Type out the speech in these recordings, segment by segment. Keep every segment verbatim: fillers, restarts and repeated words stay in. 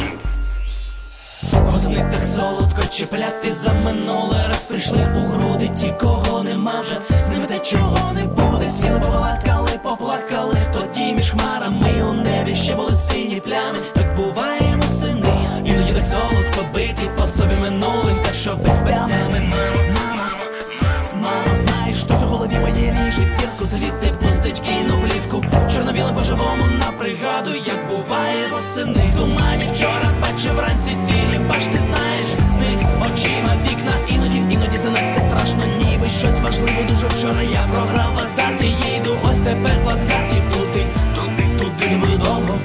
Восени так солодко чіпляти, за минулий раз прийшли у груди ті, кого нема вже, з ними те чого не буде. Сіли, побалакали, поплакали, тоді між хмарами у небі ще були сині плями. Так буває восени, іноді так солодко бити по собі минулим, так що без тями. Мама, мама, знаєш, хтось у голові моєї ріже дірку, звідти пустить кіно плівку, чорно-біле по-живому напригаду, як буває восени. В тумані вчора, бачив вранці сірі, бач, ти знаєш, з них очима вікна, іноді, іноді зненацька страшно, ніби щось важливо дуже. Вчора я програв в азарті, їду ось тепер в плацкарті, туди, туди, туди не буду довго.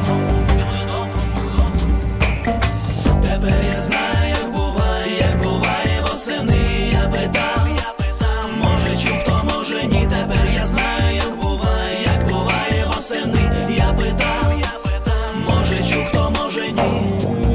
Тепер я знаю, як буває, як буває восени. Я питав, я питав, може чув, хто, може ні. Тепер я знаю, як буває, як буває восени. Я питав, я питав, може чув, хто, може ні.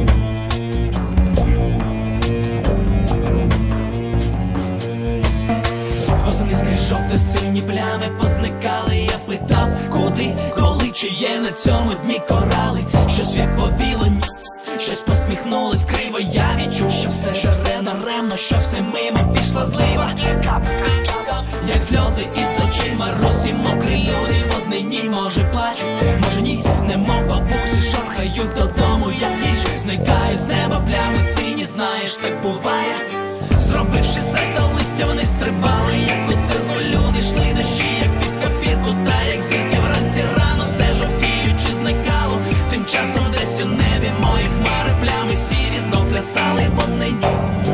Восени скрізь жовто-сині плями позникали. Я питав, куди, коли, чи є на цьому дні корали. Щось відповіло ні, щось посміхнулось криво. Я відчув, що все, що все наремно, що все мимо пішла злива. Як сльози із очима, русі мокрі люди в однині. Може плачуть, може ні, немов бабусі, шорхають додому, як ніч. Зникають з неба плями сині, знаєш, так буває. Зробивши сальто листя, вони стрибали, як у цирку. Люди йшли дощі, як під копірку, та як зірки вранці рано, все жовтіючи зникало. Тим часом десь у небі мої хмари, плями сірі, знов плясали в однині.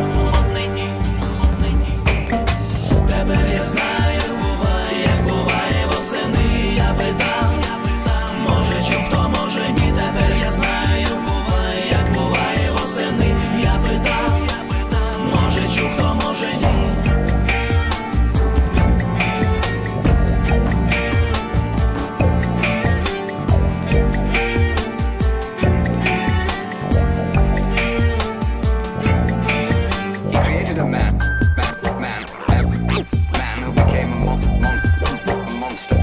Тепер я знаю, як буває, як буває восени. Я питав, я питав, може чув, хто, може ні. Тепер я знаю, як буває, як буває восени. Я питав, я питав, може чув, хто, може ні. He created a man, man, man, man, man who became a, mon mon a monster.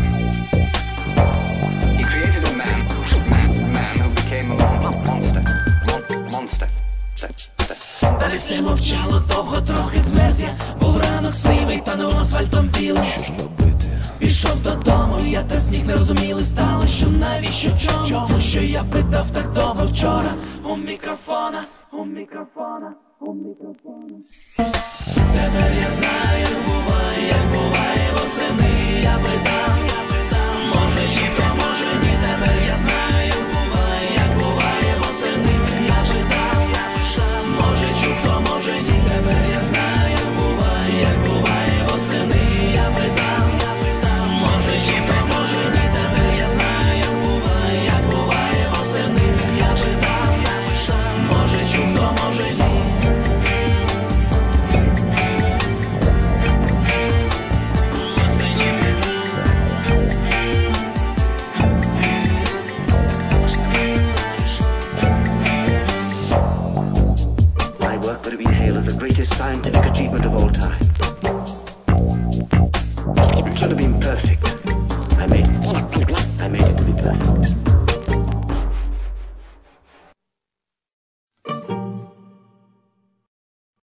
He created a man, man, man who became a mon monster, mon monster. Далі все мовчало довго, трохи змерз я. Був ранок сивий, та новим асфальтом білим. Що ж робити? Пішов додому, я та сніг не розуміли стало, що навіщо, чому, чому, що я питав так довго вчора. У мікрофона, у мікрофона, у мікрофона. Тепер я знаю, як буває, як буває восени. Я питав, я питав, може чи хто, може ні. Тепер я знаю, як буває, як буває восени. Я питав, я питав, може чи хто, може ні. Тепер я знаю, як буває, як буває восени. Я питав, я питав, може чи хто, може ні. Тепер я знаю, як буває, як буває восени. Я питав, я питав, може чи хто, може ні. My work would have been hailed as the greatest scientific achievement of all time. It should have been perfect.